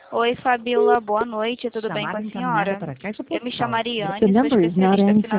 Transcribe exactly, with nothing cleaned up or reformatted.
Oi, Fabiola, boa noite, tudo bem com Chamada a encaminhada senhora? para a caixa Eu me chamo postal. Ariane, The sou number is not especialista answering.